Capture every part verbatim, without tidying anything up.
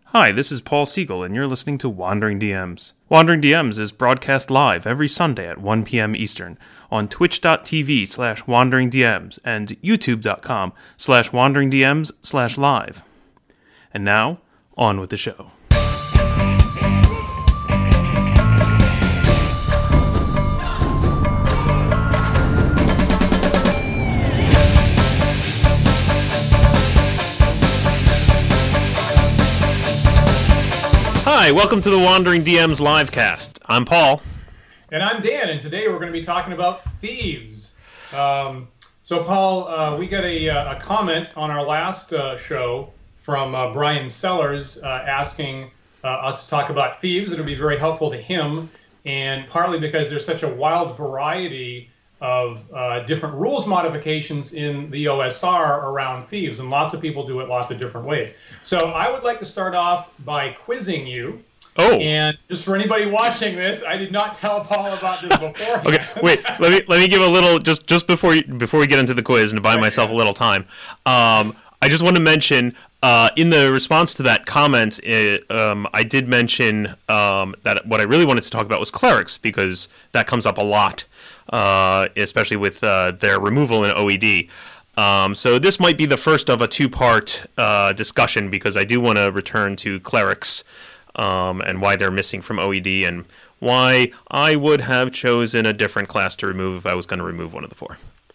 Hi, this is Paul Siegel, and you're listening to Wandering D Ms. Wandering D Ms is broadcast live every Sunday at one p.m. Eastern on twitch.tv slash wanderingdms and youtube.com slash wanderingdms slash live. And now, on with the show. Hi, welcome to the Wandering D Ms livecast. I'm Paul. And I'm Dan, and today we're going to be talking about thieves. Um, so, Paul, uh, we got a, a comment on our last uh, show from uh, Brian Sellers uh, asking uh, us to talk about thieves. It'll be very helpful to him, and partly because there's such a wild variety of uh, different rules modifications in the O S R around thieves, and lots of people do it lots of different ways. So I would like to start off by quizzing you. Oh. And just for anybody watching this, I did not tell Paul about this beforehand. Okay, wait. Let me let me give a little just just before you, before we get into the quiz and to buy myself a little time. Um, I just want to mention uh, in the response to that comment, it, um, I did mention um, that what I really wanted to talk about was clerics because that comes up a lot, uh, especially with uh, their removal in O E D. Um, so this might be the first of a two-part uh, discussion because I do want to return to clerics. Um, and why they're missing from O E D, and why I would have chosen a different class to remove if I was going to remove one of the four.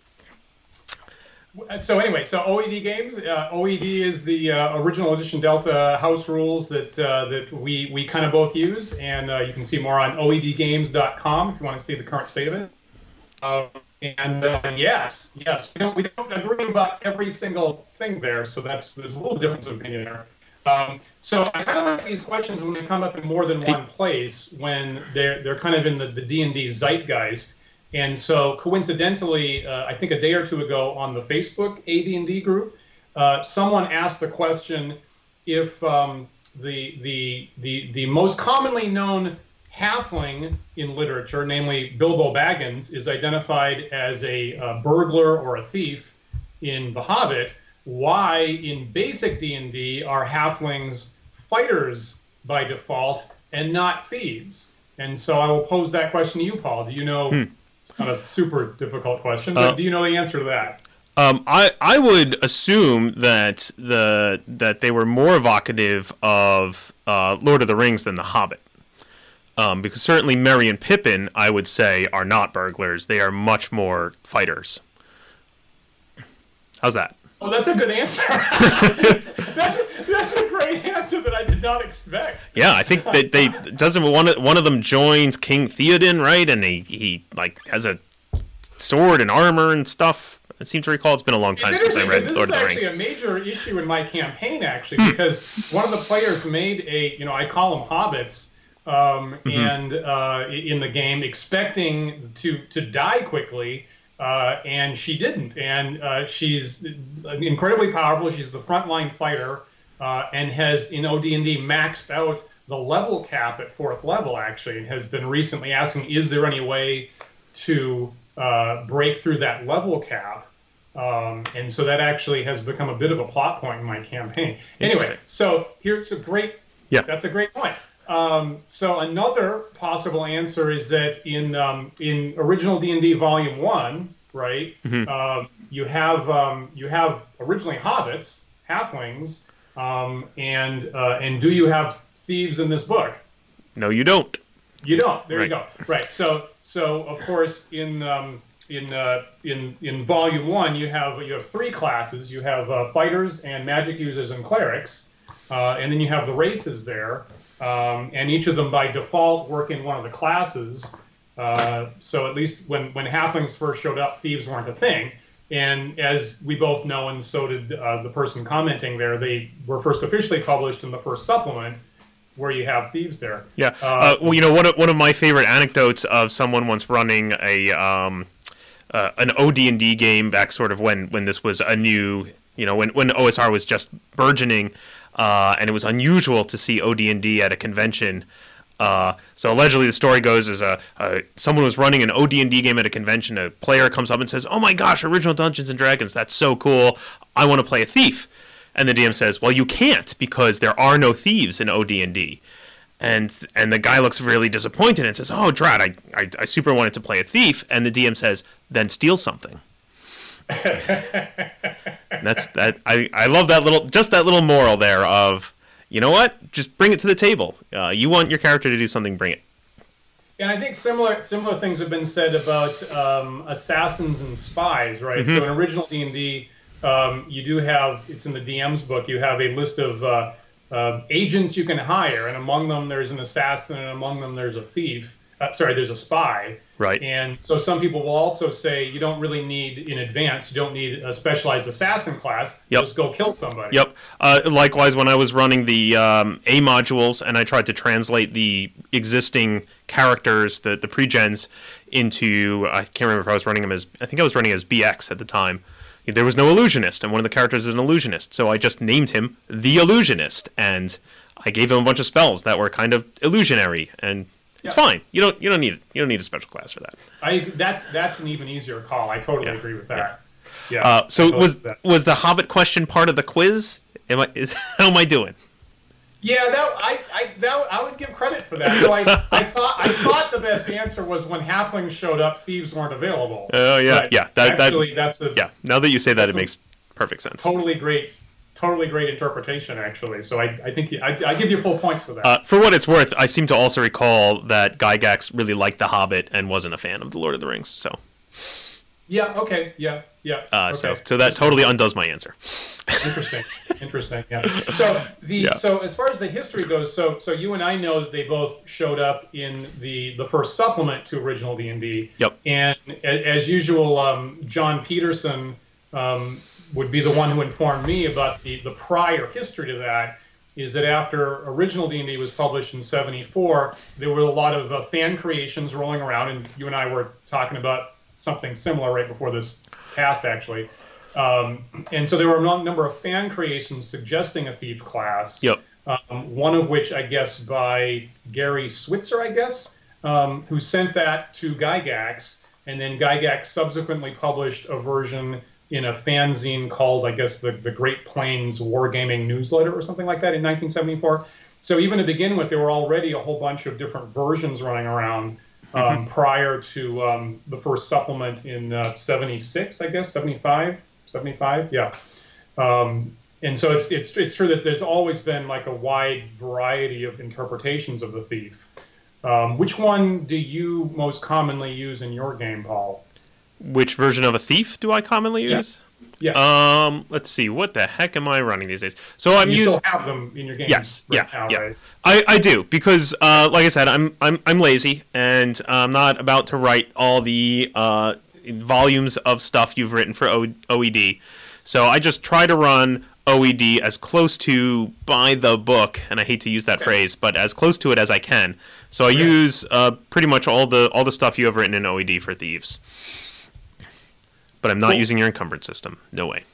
So anyway, so O E D games. Uh, O E D is the uh, original edition Delta house rules that uh, that we we kind of both use, and uh, you can see more on O E D games dot com if you want to see the current state of it. Uh, and uh, yes, yes, we don't we don't agree about every single thing there, so that's there's a little difference of opinion there. Um, so I kind of like these questions when they come up in more than one place, when they're they're kind of in the, the D and D zeitgeist. And so coincidentally, uh, I think a day or two ago on the Facebook A D and D group, uh, someone asked the question if um, the, the, the, the most commonly known halfling in literature, namely Bilbo Baggins, is identified as a uh, burglar or a thief in The Hobbit. Why in basic D and D are halflings fighters by default and not thieves? And so I will pose that question to you, Paul. Do you know, hmm. It's not a super difficult question, but uh, do you know the answer to that? Um, I, I would assume that the that they were more evocative of uh, Lord of the Rings than The Hobbit. Um, because certainly Merry and Pippin, I would say, are not burglars. They are much more fighters. How's that? Oh, that's a good answer. that's, that's a great answer that I did not expect. Yeah, I think that they doesn't one of, one of them joins King Theoden, right? And he, he like has a sword and armor and stuff. I seem to recall it's been a long time since I read Lord of the Rings. This is actually a major issue in my campaign, actually, because one of the players made a, you know, I call them hobbits, um, mm-hmm. and uh, in the game, expecting to to die quickly. Uh, and she didn't, and uh, she's incredibly powerful. She's the frontline fighter, uh, and has in O D and D maxed out the level cap at fourth level, actually, and has been recently asking, is there any way to uh, break through that level cap? Um, and so that actually has become a bit of a plot point in my campaign. Anyway, so here's a great, yeah, that's a great point. Um, so another possible answer is that in um, in original D and D Volume One, right? Mm-hmm. uh, you have um, you have originally hobbits, halflings, um, and uh, and do you have thieves in this book? No, you don't. You don't. There right. you go. Right. So so of course in um, in uh, in in Volume One you have you have three classes. You have uh, fighters and magic users and clerics, uh, and then you have the races there. Um, and each of them, by default, work in one of the classes. Uh, so at least when, when halflings first showed up, thieves weren't a thing. And as we both know, and so did uh, the person commenting there, they were first officially published in the first supplement, where you have thieves there. Yeah. Uh, uh, well, you know, one of, one of my favorite anecdotes of someone once running a um, uh, an O D and D game back sort of when, when this was a new, you know, when, when O S R was just burgeoning, Uh, and it was unusual to see O D and D at a convention. Uh, so allegedly the story goes is uh, uh, someone was running an O D and D game at a convention. A player comes up and says, "Oh my gosh, original Dungeons and Dragons, that's so cool. I want to play a thief." And the D M says, well, you can't because there are no thieves in O D and D. And and the guy looks really disappointed and says, oh, drat, I, I, I super wanted to play a thief. And the D M says, then steal something. That's that. I, I love that little, just that little moral there of, you know what? Just bring it to the table. Uh, you want your character to do something, bring it. And I think similar similar things have been said about um, assassins and spies, right? Mm-hmm. So in original D and D, um, you do have, it's in the D M's book, you have a list of uh, uh, agents you can hire, and among them there's an assassin, and among them there's a thief. Uh, sorry, there's a spy. Right. And so some people will also say you don't really need, in advance, you don't need a specialized assassin class. Yep. Just go kill somebody. Yep. Uh, likewise, when I was running the um, A modules and I tried to translate the existing characters, the, the pre-gens, into, I can't remember if I was running them as, I think I was running as B X at the time. There was no illusionist, and one of the characters is an illusionist. So I just named him the Illusionist, and I gave him a bunch of spells that were kind of illusionary, and it's yeah. fine. You don't you don't need you don't need a special class for that. I that's that's an even easier call. I totally yeah. agree with that. Yeah. yeah. Uh, so totally was was the Hobbit question part of the quiz? Am I is how am I doing? Yeah, that I I that I would give credit for that. So I I thought I thought the best answer was when halflings showed up, thieves weren't available. Oh uh, yeah, but yeah. That, actually, that, that's a yeah. Now that you say that, it makes perfect sense. Totally great. Totally great interpretation, actually. So I, I think I, I give you full points for that. Uh, for what it's worth, I seem to also recall that Gygax really liked The Hobbit and wasn't a fan of The Lord of the Rings. So. Yeah. Okay. Yeah. Yeah. Uh, okay. So so that totally undoes my answer. Interesting. Interesting. Yeah. So the yeah. so as far as the history goes, so so you and I know that they both showed up in the the first supplement to original D and D. Yep. And as usual, um, John Peterson. Um, would be the one who informed me about the, the prior history to that, is that after original D and D was published in seventy-four, there were a lot of uh, fan creations rolling around, and you and I were talking about something similar right before this cast, actually. Um, and so there were a number of fan creations suggesting a thief class, yep. um, one of which, I guess, by Gary Switzer, I guess, um, who sent that to Gygax, and then Gygax subsequently published a version in a fanzine called, I guess, the, the Great Plains Wargaming Newsletter or something like that in nineteen seventy-four. So even to begin with, there were already a whole bunch of different versions running around um, mm-hmm. prior to um, the first supplement in uh, seventy-six, I guess, seventy-five, seventy-five, yeah. Um, and so it's, it's, it's true that there's always been like a wide variety of interpretations of the thief. Um, which one do you most commonly use in your game, Paul? Which version of a thief do I commonly use? Yeah. yeah. Um. Let's see. What the heck am I running these days? So I'm you using. still have them in your game. Yes. Right yeah. now, yeah. Right? I, I do because, uh, like I said, I'm I'm I'm lazy and I'm not about to write all the uh volumes of stuff you've written for o- OED. So I just try to run O E D as close to by the book, and I hate to use that okay. phrase, but as close to it as I can. So I yeah. use uh pretty much all the all the stuff you have written in O E D for thieves. But I'm not well, using your encumbered system. No way.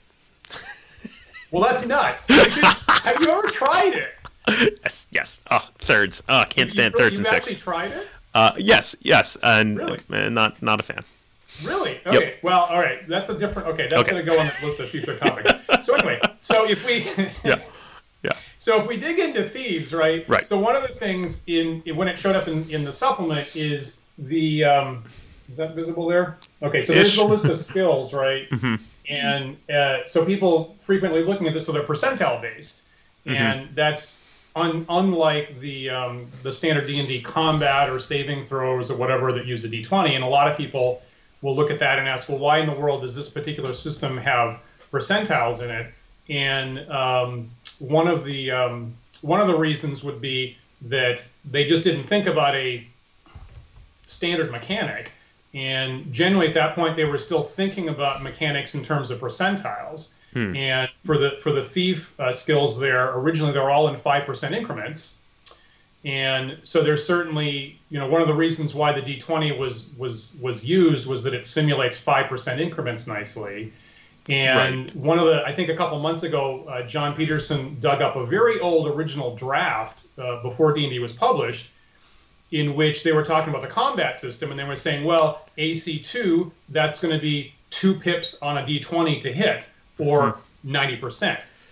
Well, that's nuts. Have you ever tried it? Yes, yes. Oh, thirds. Oh, I can't stand you, thirds and sixths. You've actually tried it? Uh, yes, yes. And really? uh, not not a fan. Really? Okay. Yep. Well, all right. That's a different... Okay, that's okay. going to go on the list of future topics. So anyway, so if we... yeah. Yeah. So if we dig into thieves, right? Right. So one of the things in when it showed up in, in the supplement is the... Um, is that visible there? Okay, so Ish. There's the list of skills, right? Mm-hmm. And uh, so people frequently looking at this, so they're percentile based, mm-hmm. and that's un, unlike the um, the standard D and D combat or saving throws or whatever that use a D twenty. And a lot of people will look at that and ask, well, why in the world does this particular system have percentiles in it? And um, one of the um, one of the reasons would be that they just didn't think about a standard mechanic. And generally, at that point, they were still thinking about mechanics in terms of percentiles. Hmm. And for the for the thief uh, skills there, originally they're all in five percent increments. And so there's certainly, you know, one of the reasons why the D twenty was was was used was that it simulates five percent increments nicely. And right. one of the, I think a couple months ago, uh, John Peterson dug up a very old original draft uh, before D and D was published, in which they were talking about the combat system, and they were saying, well, A C two, that's going to be two pips on a D twenty to hit, or ninety percent.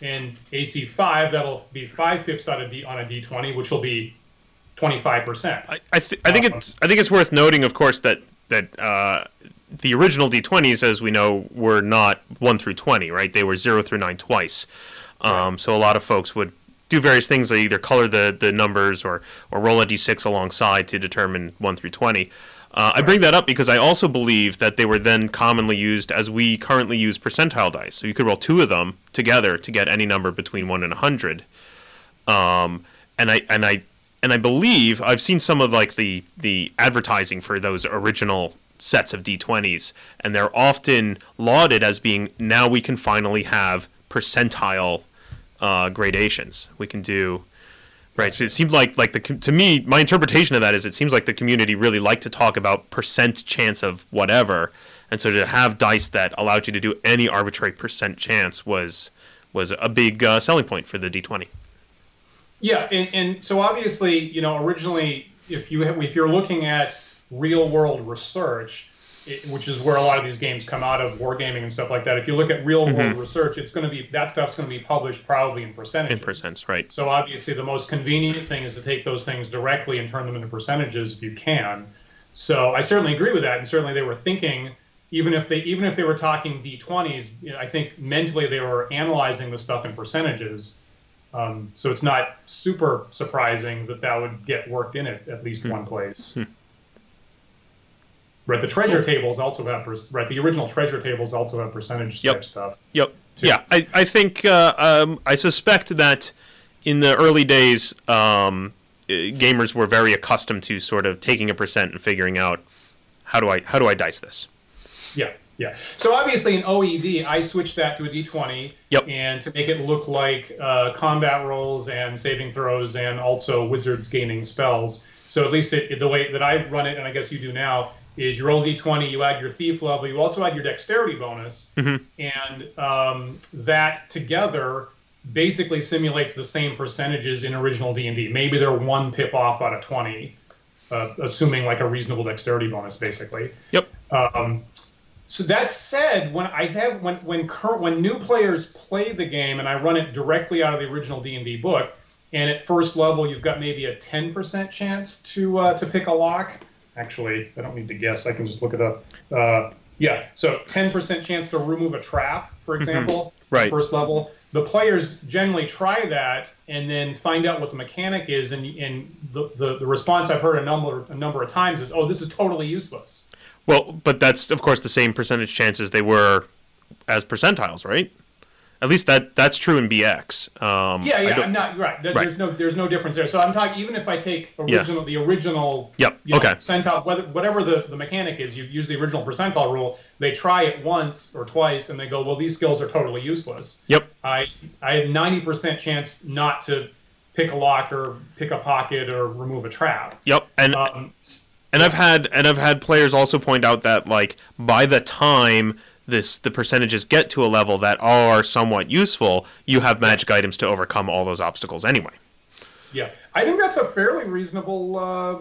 In A C five, that'll be five pips on a D on a D twenty, which will be twenty-five percent. I I, th- I think um, it's I think it's worth noting, of course, that that uh, the original D twenties, as we know, were not one through twenty, right? They were zero through nine twice. Um, right. So a lot of folks would do various things, like either color the, the numbers or or roll a D six alongside to determine one through twenty. Uh, I bring that up because I also believe that they were then commonly used as we currently use percentile dice. So you could roll two of them together to get any number between one and a hundred. Um, and I and I and I believe I've seen some of like the the advertising for those original sets of D twenties, and they're often lauded as being, now we can finally have percentile uh, gradations. We can do. Right, so it seemed like, like the to me, my interpretation of that is it seems like the community really liked to talk about percent chance of whatever, and so to have dice that allowed you to do any arbitrary percent chance was was a big uh, selling point for the D twenty. Yeah, and, and so obviously, you know, originally, if you have, if you're looking at real world research, it, which is where a lot of these games come out of, wargaming and stuff like that. If you look at real world mm-hmm. research, it's going to be that stuff's going to be published probably in percentages. In percents, right? So obviously, the most convenient thing is to take those things directly and turn them into percentages if you can. So I certainly agree with that, and certainly they were thinking, even if they even if they were talking D twenties, you know, I think mentally they were analyzing the stuff in percentages. Um, so it's not super surprising that that would get worked in at at least hmm. one place. Hmm. Right, the treasure tables also have right. The original treasure tables also have percentage yep. type stuff. Yep. Too. Yeah, I I think uh, um, I suspect that in the early days, um, gamers were very accustomed to sort of taking a percent and figuring out how do I how do I dice this. Yeah, yeah. So obviously in O E D, I switched that to a D twenty. Yep. And to make it look like uh, combat rolls and saving throws and also wizards gaining spells. So at least it, the way that I run it, and I guess you do now, is you roll D twenty, you add your thief level, you also add your dexterity bonus, mm-hmm. and um, that together basically simulates the same percentages in original D and D. Maybe they're one pip off out of twenty, uh, assuming like a reasonable dexterity bonus, basically. Yep. Um, so that said, when I have when when current when new players play the game, and I run it directly out of the original D and D book, and at first level you've got maybe a ten percent chance to uh, to pick a lock. Actually, I don't need to guess. I can just look it up. Uh, yeah, so ten percent chance to remove a trap, for example, mm-hmm. right. first level. The players generally try that and then find out what the mechanic is, and, and the, the, the response I've heard a number a number of times is, oh, this is totally useless. Well, but that's, of course, the same percentage chances they were as percentiles, right? At least that that's true in B X. Um, yeah, yeah, I'm not right. There, right. There's no there's no difference there. So I'm talking even if I take original yeah. the original yep. you know, okay. percentile, whether whatever the, the mechanic is, you use the original percentile rule. They try it once or twice and they go, well, these skills are totally useless. Yep. I I have ninety percent chance not to pick a lock or pick a pocket or remove a trap. Yep. And um, and I've had and I've had players also point out that like by the time this the percentages get to a level that are somewhat useful, you have magic yeah. items to overcome all those obstacles anyway. Yeah, I think that's a fairly reasonable uh,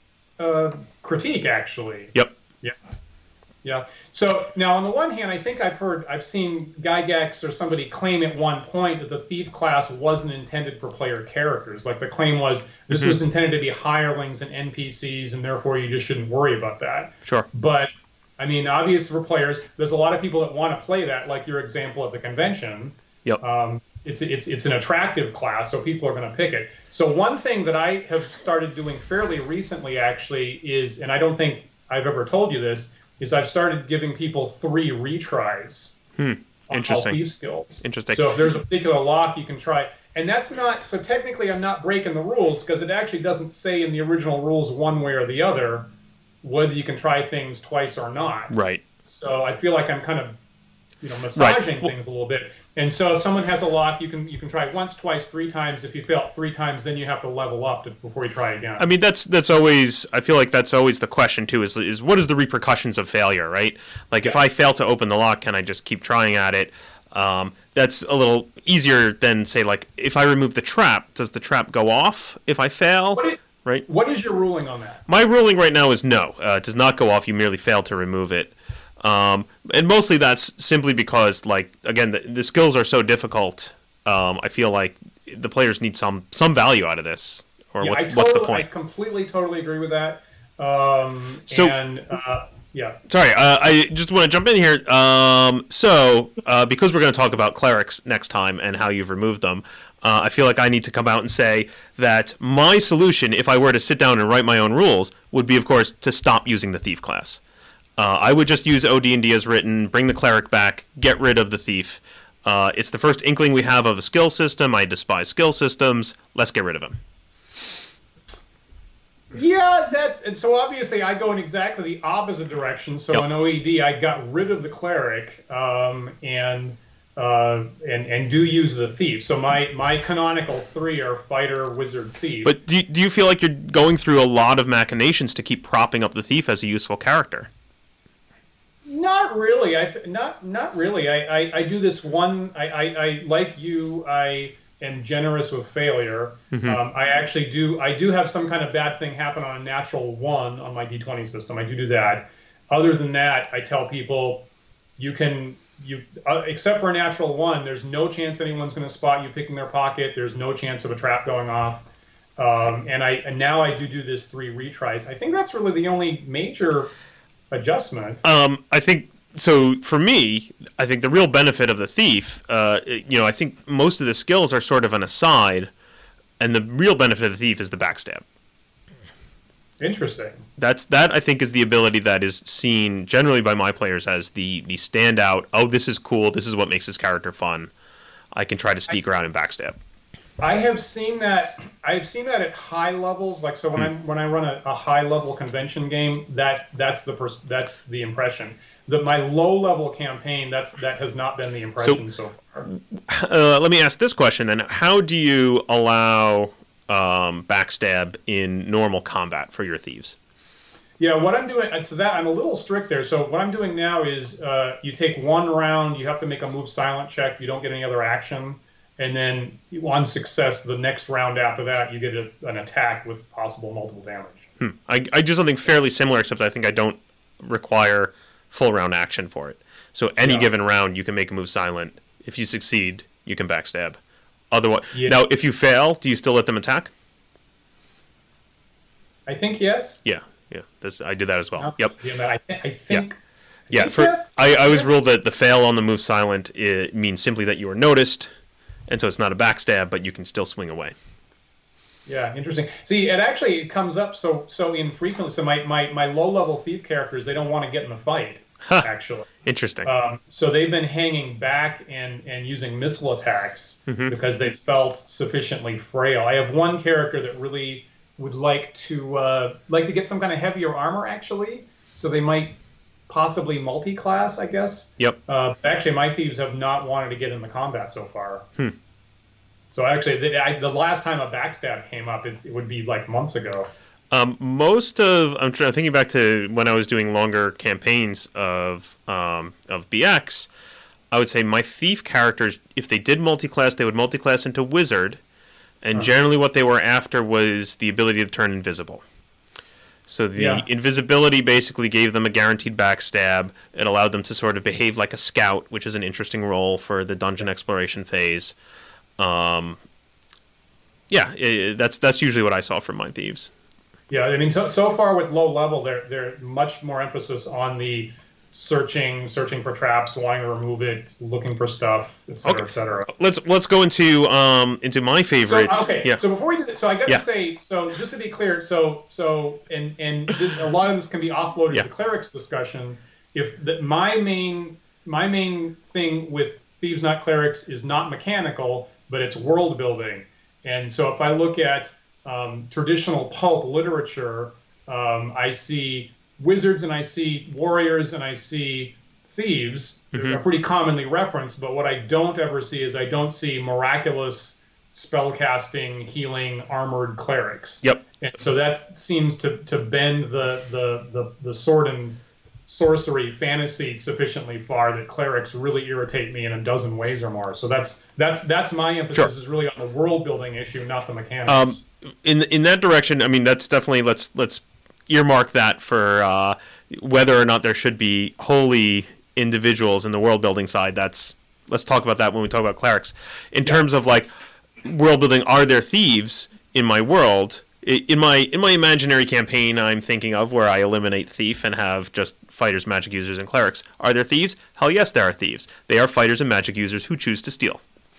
uh, critique, actually. Yep. Yeah. Yeah. So now, on the one hand, I think I've heard, I've seen Gygax or somebody claim at one point that the thief class wasn't intended for player characters. Like the claim was this mm-hmm. was intended to be hirelings and N P Cs, and therefore you just shouldn't worry about that. Sure. But I mean, obviously for players, there's a lot of people that want to play that, like your example at the convention. Yep. Um, it's it's it's an attractive class, so people are going to pick it. So one thing that I have started doing fairly recently, actually, is, and I don't think I've ever told you this, is I've started giving people three retries hmm. on all thief skills. Interesting. So if there's a particular lock, you can try. And that's not, so technically I'm not breaking the rules, because it actually doesn't say in the original rules one way or the other whether you can try things twice or not. Right. So I feel like I'm kind of, you know, massaging right. well, things a little bit. And so if someone has a lock, you can you can try once, twice, three times. If you fail three times, then you have to level up to, before you try again. I mean, that's that's always, I feel like that's always the question too, is is what is the repercussions of failure, right? Like yeah. if I fail to open the lock, can I just keep trying at it? Um, that's a little easier than, say, like, if I remove the trap, does the trap go off if I fail? What is, right? What is your ruling on that? My ruling right now is no. Uh, it does not go off. You merely fail to remove it. Um, and mostly that's simply because, like, again, the, the skills are so difficult Um, I feel like the players need some some value out of this, or yeah, what's I totally, what's the point? I completely, totally agree with that. Um, So, and uh, yeah, sorry, uh, I just want to jump in here. Um, so, uh, because we're going to talk about clerics next time and how you've removed them, uh, I feel like I need to come out and say that my solution, if I were to sit down and write my own rules, would be, of course, to stop using the thief class. Uh, I would just use O D and D as written, bring the cleric back, get rid of the thief. Uh, it's the first inkling we have of a skill system. I despise skill systems. Let's get rid of him. yeah, that's and so obviously I go in exactly the opposite direction. So Yep. in O E D, I got rid of the cleric um, and uh, and and do use the thief. So my my canonical three are fighter, wizard, thief. But do, do you feel like you're going through a lot of machinations to keep propping up the thief as a useful character? Not really. I not not really. I, I, I do this one. I, I, I like you. I am generous with failure. Mm-hmm. Um, I actually do. I do have some kind of bad thing happen on a natural one on my D twenty system. I do do that. Other than that, I tell people, you can you uh, except for a natural one. There's no chance anyone's going to spot you picking their pocket. There's no chance of a trap going off. Um, and I and now I do do this three retries. I think that's really the only major adjustment. Um, I think so. For me, I think the real benefit of the thief, uh, you know, I think most of the skills are sort of an aside, and the real benefit of the thief is the backstab. Interesting. That's that I think is the ability that is seen generally by my players as the the standout. Oh, this is cool. This is what makes this character fun. I can try to sneak around and backstab. I have seen that. I've seen that at high levels. Like so, when Hmm. I when I run a, a high level convention game, that that's the pers- that's the impression. That my low level campaign, that's that has not been the impression so, so far. Uh, let me ask this question then: how do you allow um, backstab in normal combat for your thieves? Yeah, what I'm doing, and so that I'm a little strict there. So what I'm doing now is uh, you take one round, you have to make a move silent check. You don't get any other action. And then on success, the next round after that, you get a, an attack with possible multiple damage. Hmm. I, I do something fairly similar, except I think I don't require full round action for it. So any Yeah. given round, you can make a move silent. If you succeed, you can backstab. Otherwise, Yeah. now if you fail, do you still let them attack? I think yes. Yeah, yeah. This, I did that as well. Yep. See, I, th- I think. Yeah. think For yes. I, I was Yeah. ruled that the fail on the move silent it means simply that you were noticed, and so it's not a backstab, but you can still swing away. Yeah, interesting. See, it actually comes up so so infrequently. So my, my, my low level thief characters, they don't want to get in the fight. Huh. Actually, Interesting. um, so they've been hanging back and and using missile attacks Mhm. because they felt sufficiently frail. I have one character that really would like to uh, like to get some kind of heavier armor actually. So they might possibly multi-class, I guess. Yep. Uh, actually, my thieves have not wanted to get in the combat so far. Hmm. So actually, the, I, the last time a backstab came up, it's, it would be like months ago. Um, most of I'm trying thinking back to when I was doing longer campaigns of um, of B X. I would say my thief characters, if they did multi-class, they would multi-class into wizard, and Uh-huh. generally what they were after was the ability to turn invisible. So the Yeah. invisibility basically gave them a guaranteed backstab. It allowed them to sort of behave like a scout, which is an interesting role for the dungeon exploration phase. Um, yeah, i that's that's usually what I saw from my thieves. Yeah, I mean, so so far with low level, they're they're much more emphasis on the searching, searching for traps, wanting to remove it, looking for stuff, et cetera, Okay. et cetera. Let's let's go into um into my So favorite. okay, Yeah. so before we do that, so I got Yeah. to say, so just to be clear, so so and and th- a lot of this can be offloaded Yeah. to the clerics discussion. If the, my main my main thing with thieves not clerics is not mechanical, but it's world building. And so if I look at um, traditional pulp literature, um, I see wizards and I see warriors and I see thieves. Mhm. They're pretty commonly referenced, but what I don't ever see is I don't see miraculous spellcasting, healing, armored clerics. Yep. And so that seems to, to bend the, the, the, the sword and sorcery fantasy sufficiently far that clerics really irritate me in a dozen ways or more. So that's that's that's my emphasis Sure. is really on the world building issue, not the mechanics. Um, in in that direction, I mean, that's definitely let's let's earmark that for uh, whether or not there should be wholly individuals in the world building side. That's let's talk about that when we talk about clerics. In yeah. terms of like world building, are there thieves in my world? In my in my imaginary campaign I'm thinking of, where I eliminate thief and have just fighters, magic users, and clerics. Are there thieves? Hell yes, there are thieves. They are fighters and magic users who choose to steal.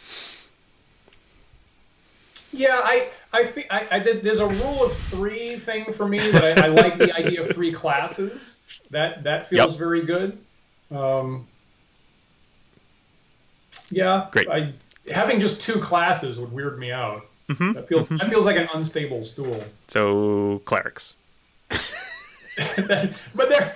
Yeah, I I, feel, I, I did, there's a rule of three thing for me that I, I like the idea of three classes. That that feels yep. very good. Um, yeah, great. I, having just two classes would weird me out. Mm-hmm. That feels mm-hmm. that feels like an unstable stool. So clerics. But they're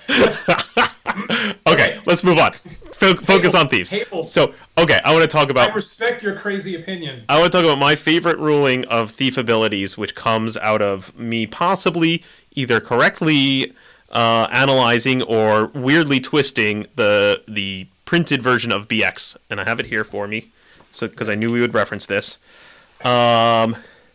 okay. Let's move on. Fo- focus on thieves. Table. So okay, I want to talk about. I respect your crazy opinion. I want to talk about my favorite ruling of thief abilities, which comes out of me possibly either correctly uh, analyzing or weirdly twisting the the printed version of B X, and I have it here for me, so because I knew we would reference this. Um,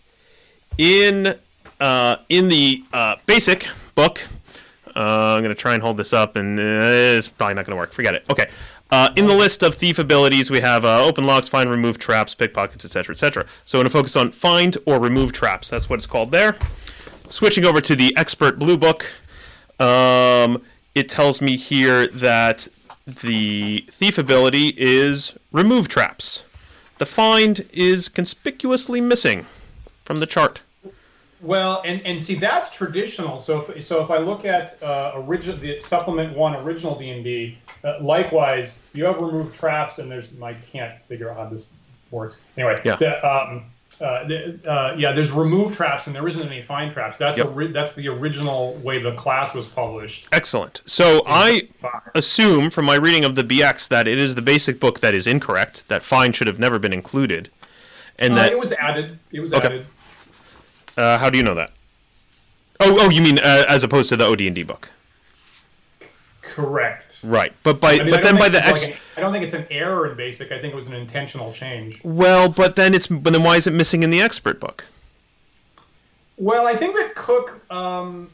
in uh, in the uh, basic book, uh, I'm going to try and hold this up, and uh, it's probably not going to work. Forget it. Okay. Uh, in the list of thief abilities, we have uh, open locks, find, remove traps, pickpockets, et cetera, et cetera. So I'm going to focus on find or remove traps. That's what it's called there. Switching over to the expert blue book, um, it tells me here that the thief ability is remove traps. The find is conspicuously missing from the chart. Well, and, and see, that's traditional. So if, so if I look at uh, original, the supplement one, original D and D, uh, likewise, you have removed traps, and there's, I can't figure out how this works. Anyway, yeah, the, um, uh, the, uh, yeah, there's remove traps, and there isn't any find traps. That's yep. a that's the original way the class was published. Excellent. So I assume from my reading of the B X that it is the basic book that is incorrect. That find should have never been included, and uh, that it was added. It was okay. added. Uh, how do you know that? Oh, oh, you mean uh, as opposed to the O D and D book? Correct. Right, but by I mean, but then by the X, like an, I don't think it's an error in basic. I think it was an intentional change. Well, but then it's but then why is it missing in the expert book? Well, I think that Cook. Um,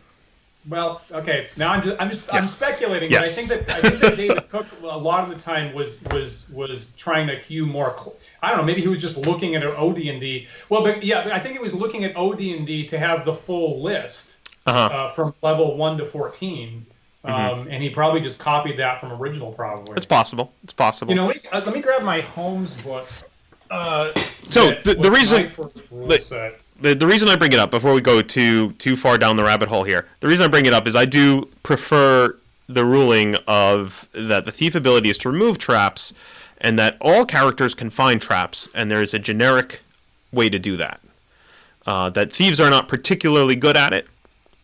well, okay. Now I'm just I'm just yeah. I'm speculating. Yes. But I think that I think that David Cook a lot of the time was was was trying to cue more. Cl- I don't know. Maybe he was just looking at an O D and D. Well, but yeah, I think he was looking at O D and D to have the full list uh-huh. uh, from level one to fourteen. Um, mm-hmm. And he probably just copied that from original, probably. It's possible. It's possible. You know, let me, uh, let me grab my Holmes book. Uh, so the, the reason the, the, the reason I bring it up before we go too too far down the rabbit hole here, the reason I bring it up is I do prefer the ruling of that the thief ability is to remove traps, and that all characters can find traps, and there is a generic way to do that. Uh, that thieves are not particularly good at it.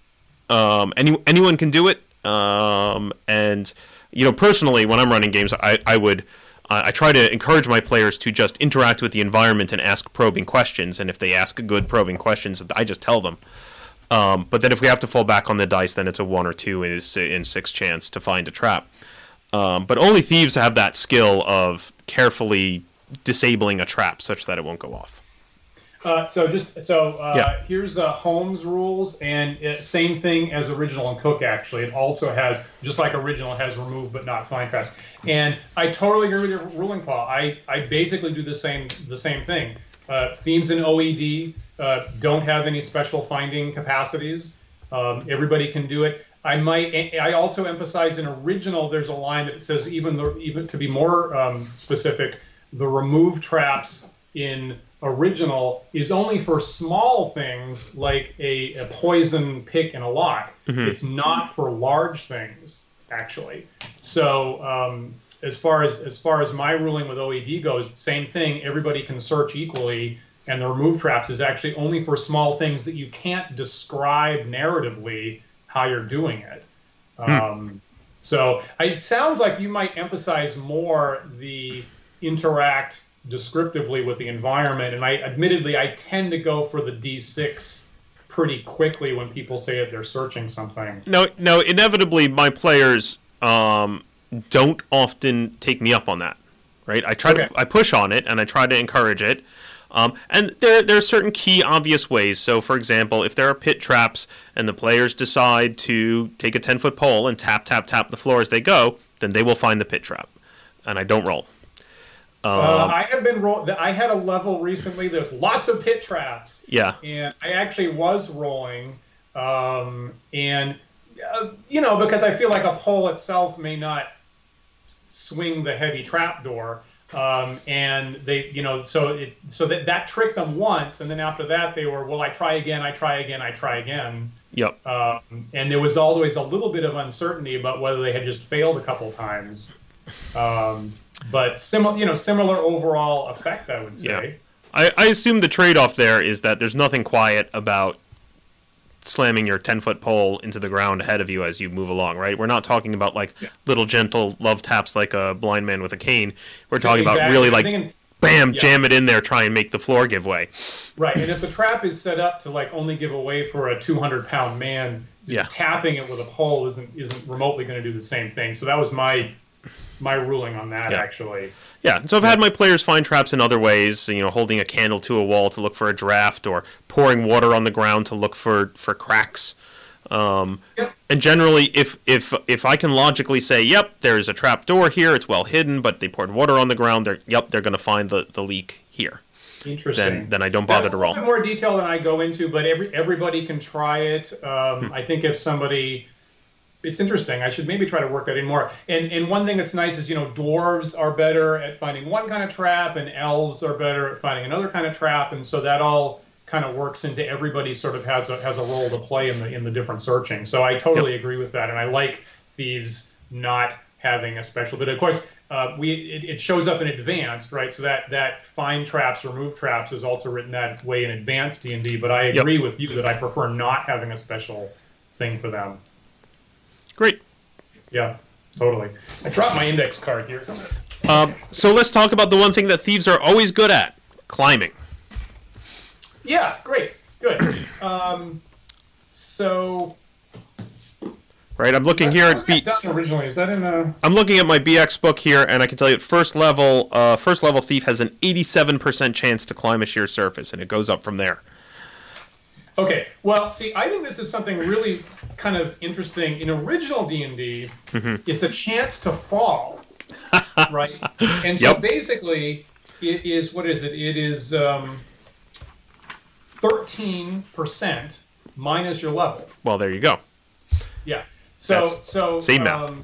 Um, any anyone can do it. Um, and, you know, personally, when I'm running games, I, I would, uh, I try to encourage my players to just interact with the environment and ask probing questions. And if they ask good probing questions, I just tell them. Um, but then if we have to fall back on the dice, then it's a one or two in, in six chance to find a trap. Um, but only thieves have that skill of carefully disabling a trap such that it won't go off. Uh, so just so uh, yeah. here's uh, Holmes rules, and it, same thing as original and Cook. Actually, it also has, just like original, it has remove but not find traps. And I totally agree with your ruling, Paul. I, I basically do the same the same thing. Uh, themes in O E D uh, don't have any special finding capacities. Um, everybody can do it. I might. I also emphasize in original. There's a line that says even the, even to be more um, specific, the remove traps in original is only for small things like a, a poison pick and a lock. Mm-hmm. It's not for large things, actually. So um, as far as as far as my ruling with O E D goes, same thing. Everybody can search equally, and the remove traps is actually only for small things that you can't describe narratively how you're doing it. Hmm. Um, so it sounds like you might emphasize more the interact descriptively with the environment, and I admittedly I tend to go for the D six pretty quickly when people say that they're searching something. No, no, inevitably my players um, don't often take me up on that, right? I try okay. to I push on it and I try to encourage it, um, and there there are certain key obvious ways. So, for example, if there are pit traps and the players decide to take a ten foot pole and tap tap tap the floor as they go, then they will find the pit trap, and I don't roll. Uh, I have been roll. I had a level recently. There's lots of pit traps. Yeah. And I actually was rolling, um, and uh, you know, because I feel like a pole itself may not swing the heavy trap door, um, and they, you know, so it so that that tricked them once, and then after that they were, well, I try again, I try again, I try again. Yep. Um, and there was always a little bit of uncertainty about whether they had just failed a couple times. Um, But similar, you know, similar overall effect, I would say. Yeah. I, I assume the trade-off there is that there's nothing quiet about slamming your ten-foot pole into the ground ahead of you as you move along, right? We're not talking about, like, yeah. little gentle love taps like a blind man with a cane. We're so talking exactly. about really, like, thinking, bam, yeah. jam it in there, try and make the floor give way. Right, and if the trap is set up to, like, only give away for a two hundred pound man, yeah. tapping it with a pole isn't isn't remotely going to do the same thing. So that was my... my ruling on that, yeah. actually. Yeah, so I've had my players find traps in other ways, you know, holding a candle to a wall to look for a draft, or pouring water on the ground to look for, for cracks. Um, yep. And generally, if, if if I can logically say, yep, there's a trap door here, it's well hidden, but they poured water on the ground, they're, yep, they're going to find the, the leak here. Interesting. Then, then I don't bother That's to roll. That's a little bit more detail than I go into, but every everybody can try it. Um, hmm. I think if somebody... It's interesting. I should maybe try to work that in more. And and one thing that's nice is, you know, dwarves are better at finding one kind of trap, and elves are better at finding another kind of trap, and so that all kind of works into everybody sort of has a has a role to play in the in the different searching. So I totally yep. agree with that, and I like thieves not having a special. But of course, uh, we it, it shows up in advanced, right? So that that find traps, remove traps is also written that way in advanced D and D. But I agree yep. with you that I prefer not having a special thing for them. Great. Yeah, totally. I dropped my index card here. Um, so let's talk about the one thing that thieves are always good at, climbing. Yeah, great. Good. Um, so... Right, I'm looking here at B. Done originally, is that in a? I'm looking at my B X book here, and I can tell you, at first level, uh, first level thief has an eighty-seven percent chance to climb a sheer surface, and it goes up from there. Okay, well, see, I think this is something really kind of interesting. In original D and D, mm-hmm. it's a chance to fall, right? And so yep. basically, it is, what is it? It is um, thirteen percent minus your level. Well, there you go. Yeah. So, That's so same um, math.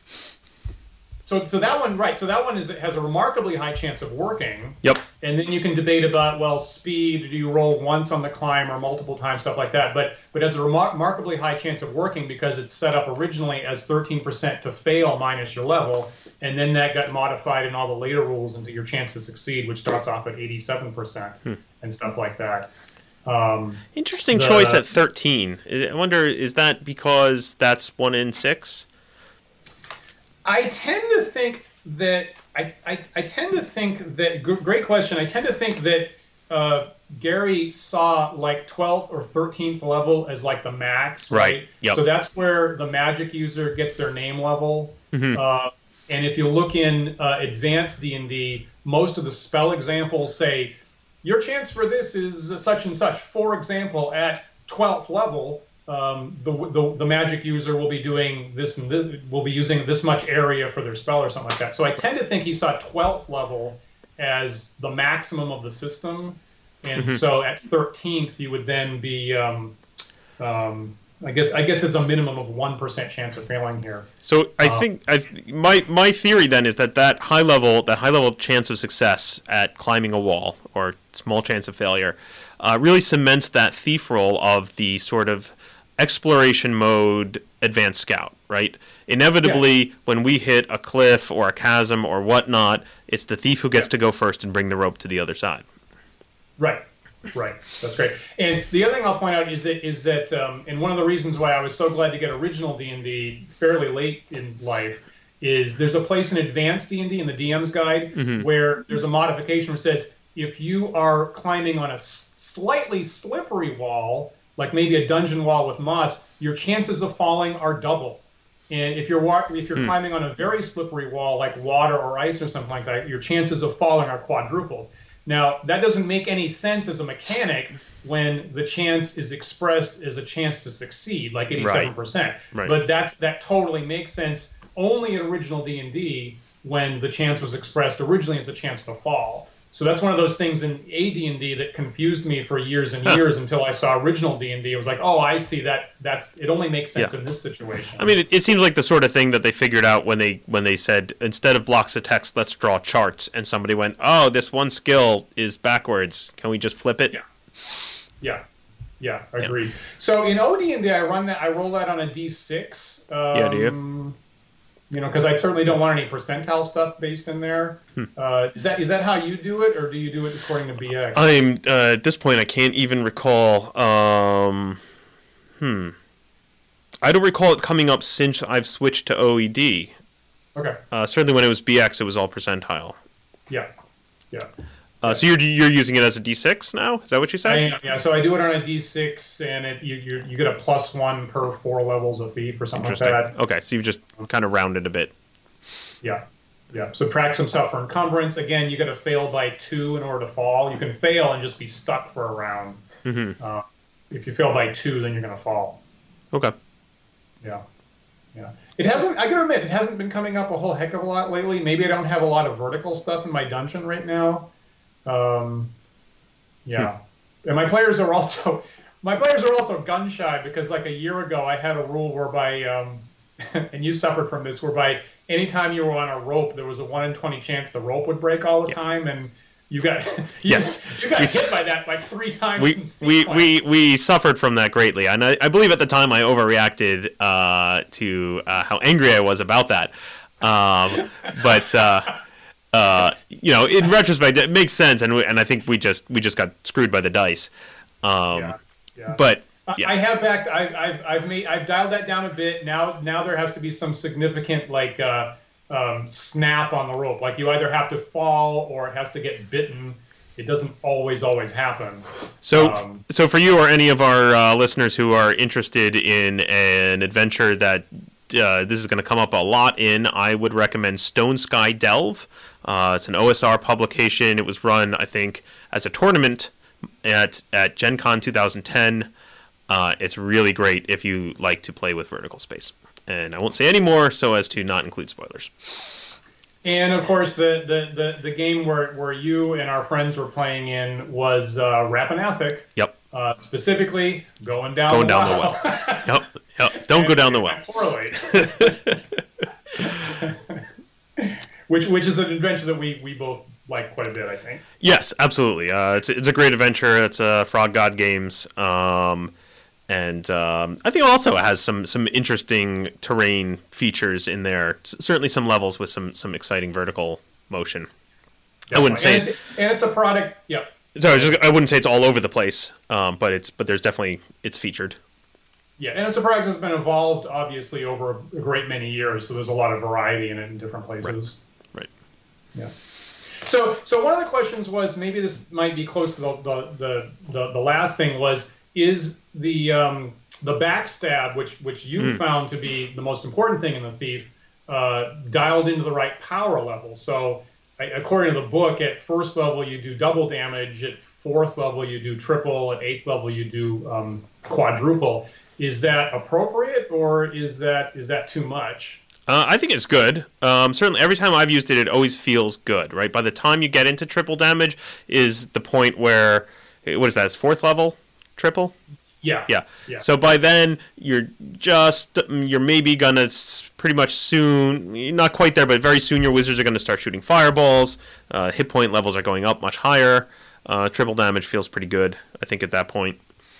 So, so that one, right? So that one is has a remarkably high chance of working. Yep. And then you can debate about, well, speed. Do you roll once on the climb or multiple times, stuff like that? But but it has a remar remarkably high chance of working because it's set up originally as thirteen percent to fail minus your level, and then that got modified in all the later rules into your chance to succeed, which starts off at eighty-seven percent hmm. and stuff like that. Um, Interesting the, choice at thirteen. I wonder, is that because that's one in six? I tend to think that I, I, I tend to think that great question. I tend to think that uh, Gary saw like twelfth or thirteenth level as like the max, right? Right. Yep. So that's where the magic user gets their name level. Mm-hmm. uh, and if you look in uh, advanced D and D, most of the spell examples say your chance for this is such and such. For example, at twelfth level, um, the, the the magic user will be doing this and this, will be using this much area for their spell or something like that. So I tend to think he saw twelfth level as the maximum of the system, and mm-hmm. so at thirteenth you would then be, um, um, I guess I guess it's a minimum of one percent chance of failing here. So I uh, think I, my my theory then is that that high level that high level chance of success at climbing a wall or small chance of failure uh, really cements that thief role of the sort of exploration mode advanced scout, right? Inevitably, yeah. when we hit a cliff or a chasm or whatnot, it's the thief who gets yeah. to go first and bring the rope to the other side. Right. Right, that's great. And the other thing I'll point out is that is that, um, and one of the reasons why I was so glad to get original D and D fairly late in life is there's a place in advanced D and D in the D M's guide mm-hmm. where there's a modification which says if you are climbing on a slightly slippery wall, like maybe a dungeon wall with moss, your chances of falling are double. And if you're if you're mm. climbing on a very slippery wall like water or ice or something like that, your chances of falling are quadrupled. Now, that doesn't make any sense as a mechanic when the chance is expressed as a chance to succeed, like eighty-seven percent. Right. Right. But that's, that totally makes sense only in original D and D when the chance was expressed originally as a chance to fall. So that's one of those things in A D and D that confused me for years and years until I saw original D and D. It was like, oh, I see that. That's it. Only makes sense Yeah. in this situation. I mean, it, it seems like the sort of thing that they figured out when they when they said, instead of blocks of text, let's draw charts, and somebody went, oh, this one skill is backwards. Can we just flip it? Yeah. Yeah. Yeah. Agreed. Yeah. So in O D and D, I run that. I roll that on a D six. Um, yeah. Do you? You know, because I certainly don't want any percentile stuff based in there. Hmm. Uh, is that is that how you do it, or do you do it according to B X? I'm uh, at this point, I can't even recall. Um, hmm. I don't recall it coming up since I've switched to O E D. Okay. Uh, certainly, when it was B X, it was all percentile. Yeah. Yeah. Uh, so you're you're using it as a D six now? Is that what you said? I am, yeah. So I do it on a D six, and it you you, you get a plus one per four levels of thief or something like that. Okay, so you've just kind of rounded a bit. Yeah, yeah. Subtract some stuff for encumbrance. Again, you got to fail by two in order to fall. You can fail and just be stuck for a round. Mm-hmm. Uh, if you fail by two, then you're going to fall. Okay. Yeah. Yeah. It hasn't, I gotta admit, it hasn't been coming up a whole heck of a lot lately. Maybe I don't have a lot of vertical stuff in my dungeon right now. Um, yeah. Hmm. And my players are also, my players are also gun shy because like a year ago I had a rule whereby, um, and you suffered from this, whereby anytime you were on a rope, there was a one in twenty chance the rope would break all the yeah. time. And you got, you, yes. you got we, hit by that like three times. We, in we, we, we suffered from that greatly. And I, I believe at the time I overreacted uh, to uh, how angry I was about that. Um, but, uh, uh, you know, in retrospect, it makes sense. And we, and I think we just, we just got screwed by the dice. Um, yeah. Yeah. But yeah. I have backed, I've, I've, I've made, I've dialed that down a bit. Now, now there has to be some significant, like, uh, Um, snap on the rope. Like you either have to fall or it has to get bitten. It doesn't always, always happen. So, um, so for you or any of our uh, listeners who are interested in an adventure that uh, this is going to come up a lot in, I would recommend Stone Sky Delve. Uh, it's an O S R publication. It was run, I think, as a tournament at at Gen Con twenty ten. Uh, it's really great if you like to play with vertical space. And I won't say any more so as to not include spoilers. And of course, the the, the, the game where, where you and our friends were playing in was uh, Rappanathic. Yep. Uh, specifically, going down going the down well. the well. Yep. Yep. Don't go down the well. Poorly. which which is an adventure that we, we both like quite a bit, I think. Yes, absolutely. Uh, it's it's a great adventure. It's uh, Frog God Games. Um, And um, I think also it has some, some interesting terrain features in there. S- certainly some levels with some, some exciting vertical motion. Definitely. I wouldn't say, and it's, and it's a product. Yeah. Sorry, just, I wouldn't say it's all over the place, um, but it's but there's definitely it's featured. Yeah, and it's a product that's been evolved obviously over a great many years. So there's a lot of variety in it in different places. Right. right. Yeah. So so one of the questions was, maybe this might be close to the the the, the, the last thing was. Is the um, the backstab, which which you mm. found to be the most important thing in the Thief, uh, dialed into the right power level? So, I, according to the book, at first level you do double damage, at fourth level you do triple, at eighth level you do um, quadruple. Is that appropriate, or is that is that too much? Uh, I think it's good. Um, certainly, every time I've used it, it always feels good. Right, by the time you get into triple damage, is the point where what is that? It's fourth level. Triple? Yeah. yeah. Yeah. So by then, you're just, you're maybe going to pretty much soon, not quite there, but very soon your wizards are going to start shooting fireballs. Uh, hit point levels are going up much higher. Uh, triple damage feels pretty good, I think, at that point.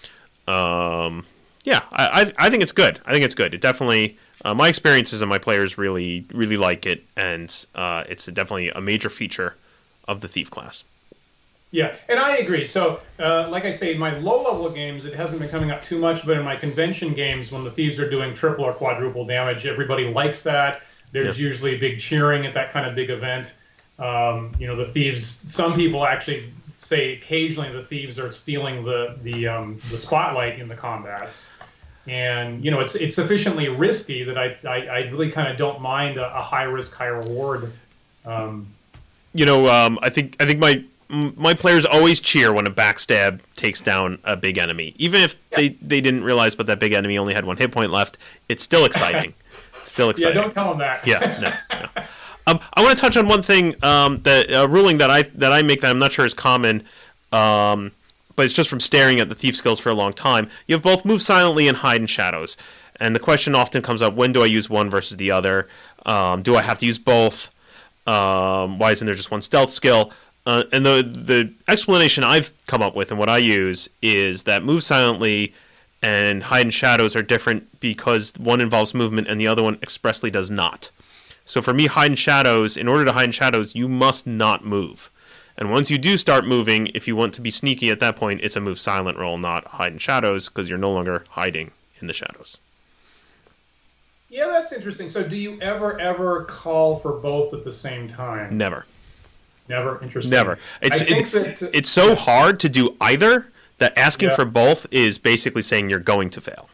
Um, yeah, I, I I think it's good. I think it's good. It definitely, uh, my experiences and my players really, really like it, and uh, it's definitely a major feature of the Thief class. Yeah, and I agree. So, uh, like I say, in my low-level games, it hasn't been coming up too much, but in my convention games, when the thieves are doing triple or quadruple damage, everybody likes that. There's yeah. usually big cheering at that kind of big event. Um, you know, the thieves, some people actually say occasionally the thieves are stealing the the um, the spotlight in the combats. And, you know, it's it's sufficiently risky that I, I, I really kind of don't mind a, a high-risk, high-reward. Um, you know, um, I think I think my... My players always cheer when a backstab takes down a big enemy. Even if yeah. they, they didn't realize but that big enemy only had one hit point left, it's still exciting. It's still exciting. Yeah, don't tell them that. yeah, no. no. Um, I want to touch on one thing um, that a ruling that I that I make that I'm not sure is common, um, but it's just from staring at the thief skills for a long time. You have both move silently and hide in shadows, and the question often comes up: when do I use one versus the other? Um, do I have to use both? Um, why isn't there just one stealth skill? Uh, and the the explanation I've come up with and what I use is that move silently and hide in shadows are different because one involves movement and the other one expressly does not. So for me, hide in shadows, in order to hide in shadows, you must not move. And once you do start moving, if you want to be sneaky at that point, it's a move silent roll, not hide in shadows, because you're no longer hiding in the shadows. Yeah, that's interesting. So do you ever, ever call for both at the same time? Never. Never? Interesting. Never. It's, I think it, that, it's so hard to do either that asking yeah. for both is basically saying you're going to fail.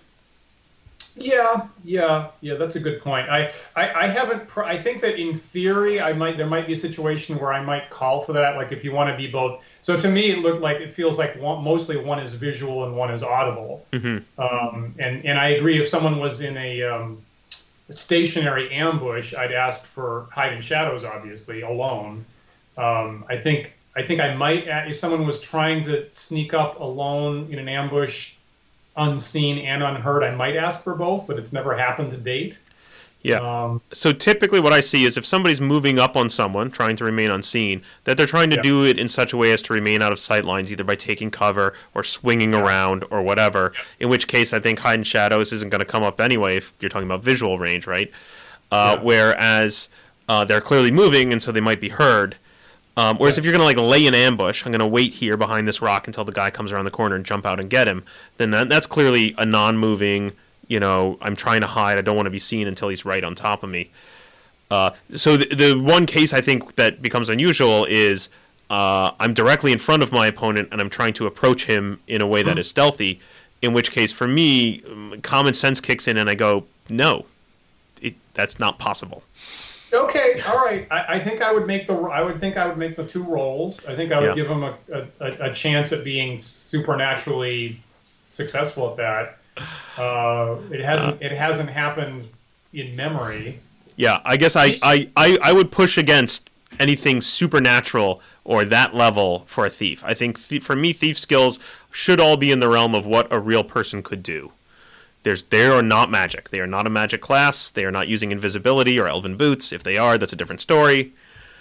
Yeah, yeah, yeah. That's a good point. I, I, I haven't. Pr- I think that in theory, I might. There might be a situation where I might call for that. Like if you want to be both. So to me, it looked like it feels like one, mostly one is visual and one is audible. Mm-hmm. Um, and and I agree. If someone was in a, um, a stationary ambush, I'd ask for hide in shadows, obviously alone. Um, I think. I think I might. If someone was trying to sneak up alone in an ambush, unseen and unheard, I might ask for both, but it's never happened to date. Yeah. Um, so typically what I see is if somebody's moving up on someone, trying to remain unseen, that they're trying to yeah. do it in such a way as to remain out of sight lines, either by taking cover or swinging yeah. around or whatever, in which case I think hide in shadows isn't going to come up anyway if you're talking about visual range, right? Uh, yeah. Whereas uh, they're clearly moving, and so they might be heard. Um, whereas if you're going to like lay an ambush, I'm going to wait here behind this rock until the guy comes around the corner and jump out and get him, then that, that's clearly a non-moving, you know, I'm trying to hide, I don't want to be seen until he's right on top of me. Uh, so the, the one case I think that becomes unusual is uh, I'm directly in front of my opponent and I'm trying to approach him in a way that is stealthy, in which case for me, common sense kicks in and I go, no, it, that's not possible. Okay, all right. I, I think I would make the. I would think I would make the two rolls. I think I would yeah. give them a, a, a chance at being supernaturally successful at that. Uh, it hasn't. Uh, it hasn't happened in memory. Yeah, I guess I, I, I, I would push against anything supernatural or that level for a thief. I think th- for me, thief skills should all be in the realm of what a real person could do. There's, they are not magic. They are not a magic class. They are not using invisibility or elven boots. If they are, that's a different story.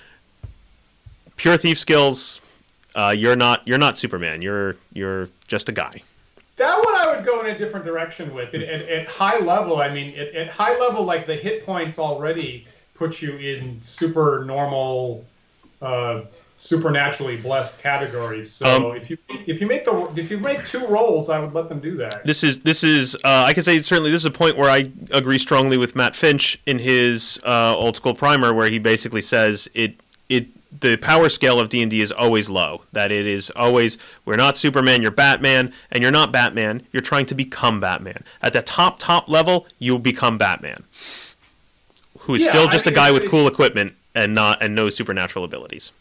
Pure thief skills. Uh, you're not. You're not Superman. You're. You're just a guy. That one I would go in a different direction with. At, at, at high level, I mean, at, at high level, like the hit points already put you in super normal, uh, supernaturally blessed categories. So um, if you if you make the if you make two rolls, I would let them do that. This is this is uh, I can say certainly this is a point where I agree strongly with Matt Finch in his uh, Old School Primer, where he basically says it it the power scale of D and D is always low. That it is always we're not Superman, you're Batman, and you're not Batman. You're trying to become Batman. At the top top level, you'll become Batman, who is yeah, still just I a guy with it's, cool equipment and not and no supernatural abilities.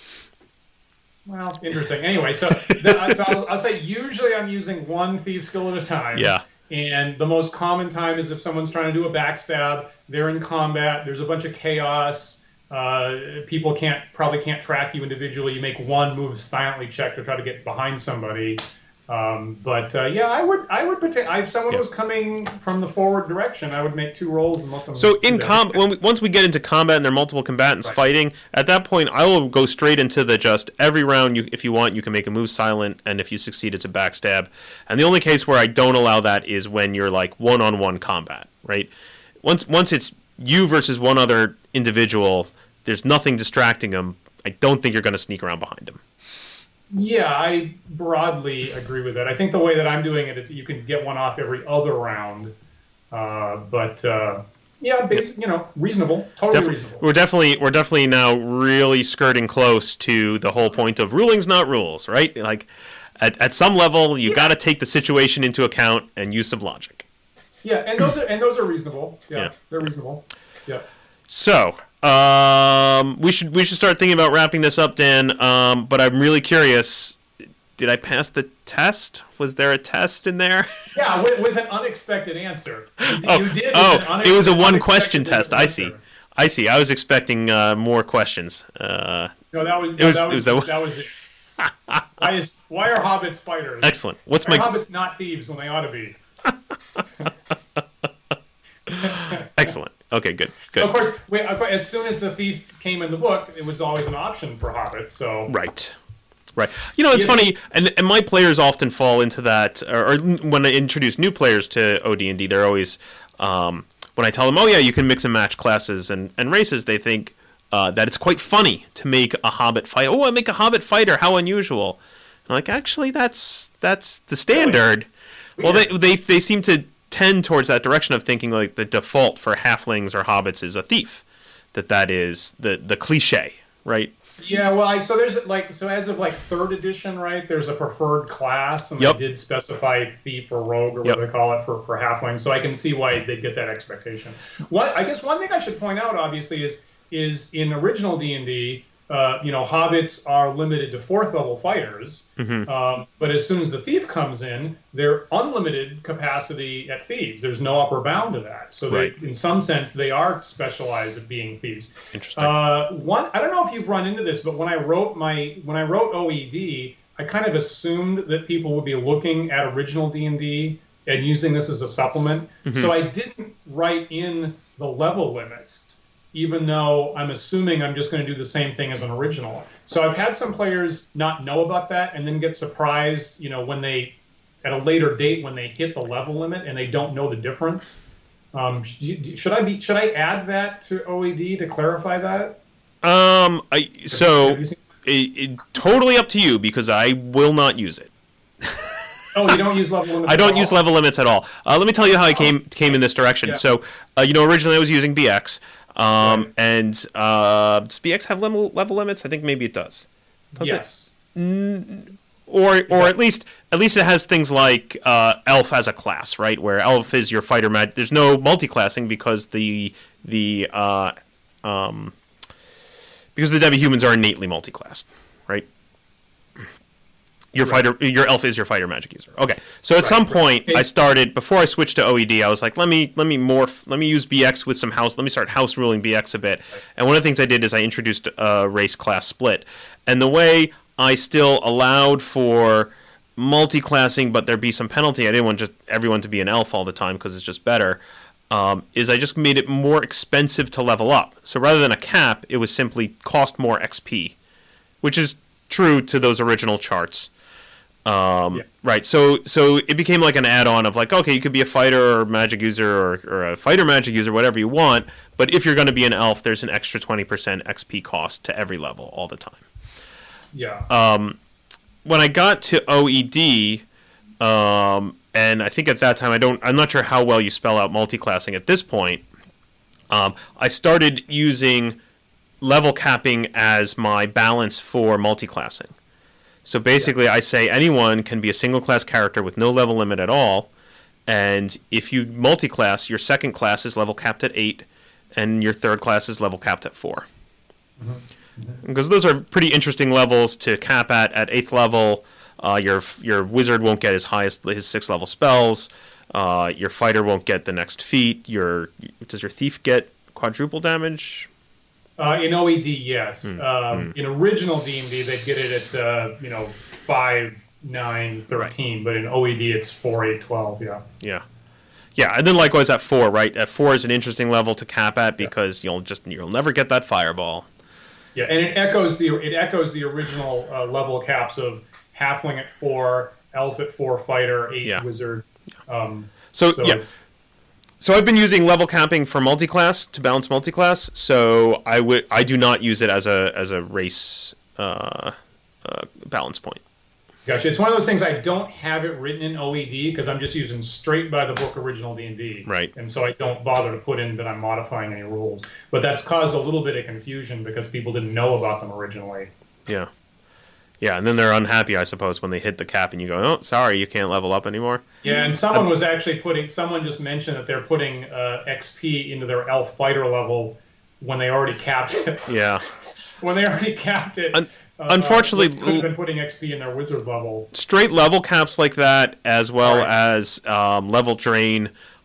Well, interesting. Anyway, so, that, so I'll, I'll say usually I'm using one thief skill at a time. Yeah. And the most common time is if someone's trying to do a backstab, they're in combat, there's a bunch of chaos, uh, people can't probably can't track you individually. You make one move silently check to try to get behind somebody. Um, but uh, yeah, I would, I would, I, if someone yeah. was coming from the forward direction, I would make two rolls and let them. So in com, when we, once we get into combat and there are multiple combatants right. fighting, at that point, I will go straight into the just every round. You, if you want, you can make a move silent, and if you succeed, it's a backstab. And the only case where I don't allow that is when you're like one-on-one combat, right? Once, once it's you versus one other individual, there's nothing distracting them. I don't think you're going to sneak around behind him. Yeah, I broadly agree with that. I think the way that I'm doing it is that you can get one off every other round. Uh, but uh, yeah, basic, you know, reasonable, totally Def- reasonable. We're definitely we're definitely now really skirting close to the whole point of rulings, not rules, right? Like at at some level, you yeah. got to take the situation into account and use some logic. Yeah, and those are and those are reasonable. Yeah, yeah. they're reasonable. Yeah. So. Um, we should we should start thinking about wrapping this up, Dan. Um, but I'm really curious. Did I pass the test? Was there a test in there? Yeah, with, with an unexpected answer. You, oh, you did. Oh, an it was a one question test. I see. I see. I was expecting uh, more questions. Uh, no, that was, it no, was, that was, it was that, that was it. why, is, why are hobbits fighters? Excellent. What's why my... are hobbits not thieves when they ought to be? Excellent. Okay, good. Good. So of course, we, as soon as the thief came in the book, it was always an option for hobbits. So right, right. You know, it's Yeah. funny, and and my players often fall into that, or, or when I introduce new players to O D and D, they're always um, when I tell them, oh yeah, you can mix and match classes and, and races, they think uh, that it's quite funny to make a hobbit fight. Oh, I make a hobbit fighter. How unusual. I'm like, actually, that's that's the standard. Well, they they they seem to tend towards that direction of thinking like the default for halflings or hobbits is a thief, that that is the the cliche, right? Yeah, well, I, so there's like so as of like third edition, right? There's a preferred class, and Yep. they did specify thief or rogue or whatever Yep. they call it for for halfling. So I can see why they get that expectation. What I guess one thing I should point out, obviously, is is in original D and D, uh, you know, hobbits are limited to fourth level fighters, Mm-hmm. um, but as soon as the thief comes in, they're unlimited capacity at thieves. There's no upper bound to that. So they, Right. in some sense, they are specialized at being thieves. Interesting. Uh, one, I don't know if you've run into this, but when I wrote my when I wrote O E D, I kind of assumed that people would be looking at original D and D and using this as a supplement. Mm-hmm. So I didn't write in the level limits, even though I'm assuming I'm just going to do the same thing as an original. So I've had some players not know about that and then get surprised, you know, when they, at a later date, when they hit the level limit and they don't know the difference. Um, should, should I be? Should I add that to O E D to clarify that? Um, I so Have you seen- it, it, totally up to you because I will not use it. Oh, you don't use level limits. I don't at use all? level limits at all. Uh, let me tell you how I came came in this direction. Yeah. So, uh, you know, originally I was using B X, um, Right. and uh, does B X have level level limits? I think maybe it does. Does Yes. it? Or or at least at least it has things like uh, elf as a class, right? Where elf is your fighter mag. There's no multi-classing because the the uh, um, because the Devi humans are innately multi-classed, right? Your Right. fighter, your elf is your fighter magic user. Okay, so at Right. some point, Hey. I started before I switched to O E D. I was like, let me let me morph, let me use B X with some house. Let me start house ruling B X a bit. And one of the things I did is I introduced a race class split. And the way I still allowed for multi-classing, but there be some penalty. I didn't want just everyone to be an elf all the time because it's just better. Um, is I just made it more expensive to level up. So rather than a cap, it was simply cost more X P, which is true to those original charts. Um, Yeah. Right, so so it became like an add-on of like, okay, you could be a fighter or magic user or, or a fighter magic user, whatever you want, but if you're going to be an elf, there's an extra twenty percent X P cost to every level all the time. Yeah. Um, when I got to O E D, um, and I think at that time, I don't, I'm not sure how well you spell out multi-classing at this point, um, I started using level capping as my balance for multi-classing. So basically, I say anyone can be a single-class character with no level limit at all, and if you multi-class, your second class is level capped at eight, and your third class is level capped at four. Because those are pretty interesting levels to cap at. At eighth level, uh, your your wizard won't get as high as his sixth level spells. Uh, your fighter won't get the next feat. Your does your thief get quadruple damage? Uh, in O E D, yes. Hmm. Um, In original D and D, they get it at uh, you know five, nine, thirteen, but in O E D, it's four, eight, twelve. Yeah. Yeah, yeah, and then likewise at four, right? At four is an interesting level to cap at because you'll just you'll never get that fireball. Yeah, and it echoes the it echoes the original uh, level caps of halfling at four, elf at four, fighter eight, Yeah. wizard. Um, So, so yeah. it's, So I've been using level capping for multi-class to balance multi-class. So I would I do not use it as a as a race uh, uh, balance point. Gotcha. It's one of those things I don't have it written in O E D because I'm just using straight by the book original D and D. Right. And so I don't bother to put in that I'm modifying any rules. But that's caused a little bit of confusion because people didn't know about them originally. Yeah, yeah, and then they're unhappy, I suppose, when they hit the cap and you go, oh, sorry, you can't level up anymore. Yeah, and someone was actually putting, someone just mentioned that they're putting uh, X P into their elf fighter level when they already capped it. Yeah. when they already capped it. Un- uh, unfortunately, they could have been putting X P in their wizard level. Straight level caps like that, as well Right. as um, level drain,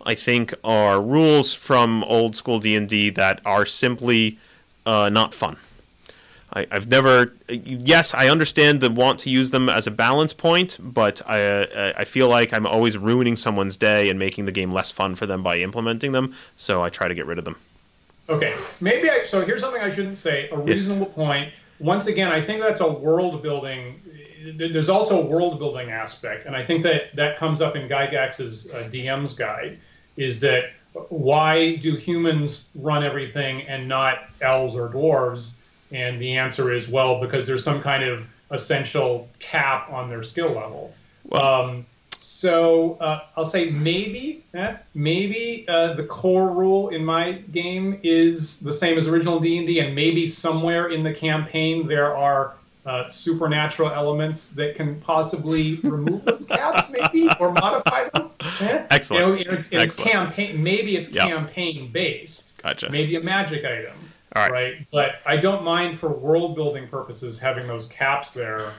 I think, are rules from old school D and D that are simply uh, not fun. I, I've never. Yes, I understand the want to use them as a balance point, but I uh, I feel like I'm always ruining someone's day and making the game less fun for them by implementing them. So I try to get rid of them. Okay, maybe I. So here's something I shouldn't say. A reasonable yeah. point. Once again, I think that's a world building. There's also a world building aspect, and I think that that comes up in Gygax's uh, D M's guide. Is that why do humans run everything and not elves or dwarves? And the answer is, well, because there's some kind of essential cap on their skill level. Well, um, so uh, I'll say maybe, eh, maybe uh, the core rule in my game is the same as original D and D, and maybe somewhere in the campaign there are uh, supernatural elements that can possibly remove those caps, maybe, or modify them. Eh? Excellent. You know, it's, it's Excellent. campaign. Maybe it's yep. campaign based. Gotcha. Maybe a magic item. All right. right, but I don't mind for world building purposes having those caps there.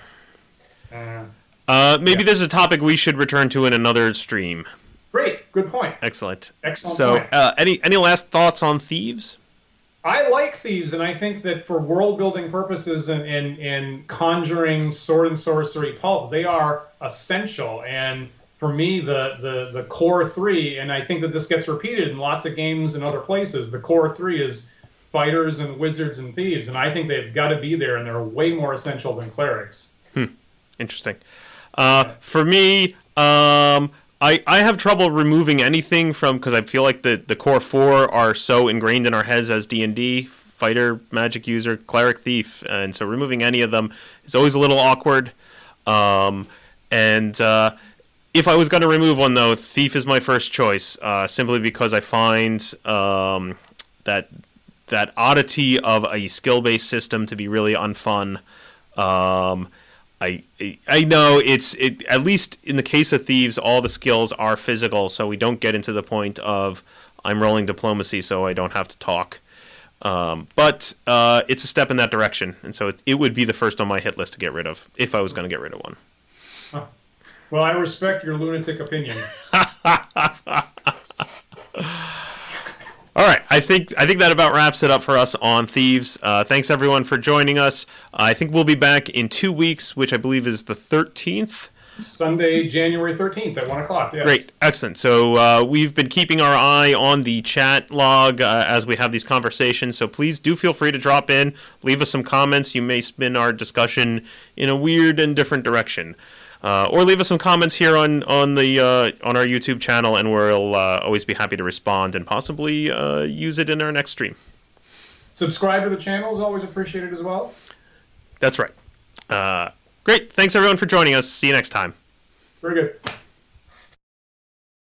Uh, uh, maybe yeah. this is a topic we should return to in another stream. Great, good point. Excellent. Excellent so, point. Uh, any any last thoughts on Thieves? I like Thieves, and I think that for world building purposes and, and, and conjuring sword and sorcery pulp, they are essential. And for me, the, the, the core three, and I think that this gets repeated in lots of games and other places, the core three is fighters and wizards and thieves, and I think they've got to be there, and they're way more essential than clerics. Hmm. Interesting. Uh, for me, um, I I have trouble removing anything from, because I feel like the, the core four are so ingrained in our heads as D and D, fighter, magic user, cleric, thief, and so removing any of them is always a little awkward. Um, and uh, if I was going to remove one, though, thief is my first choice, uh, simply because I find um, that that oddity of a skill-based system to be really unfun. Um, I I know it's it at least in the case of Thieves, all the skills are physical, so we don't get into the point of I'm rolling diplomacy, so I don't have to talk. Um, but uh, it's a step in that direction, and so it, it would be the first on my hit list to get rid of if I was going to get rid of one. Huh. Well, I respect your lunatic opinion. All right, I think I think that about wraps it up for us on Thieves. Uh, thanks everyone for joining us. I think we'll be back in two weeks, which I believe is the thirteenth. Sunday, January thirteenth at one o'clock. Yes. Great, excellent. So uh, we've been keeping our eye on the chat log uh, as we have these conversations. So please do feel free to drop in, leave us some comments. You may spin our discussion in a weird and different direction. Uh, or leave us some comments here on on the uh, on our YouTube channel, and we'll uh, always be happy to respond and possibly uh, use it in our next stream. Subscribe to the channel is always appreciated as well. That's right. Uh, great. Thanks everyone for joining us. See you next time. Very good.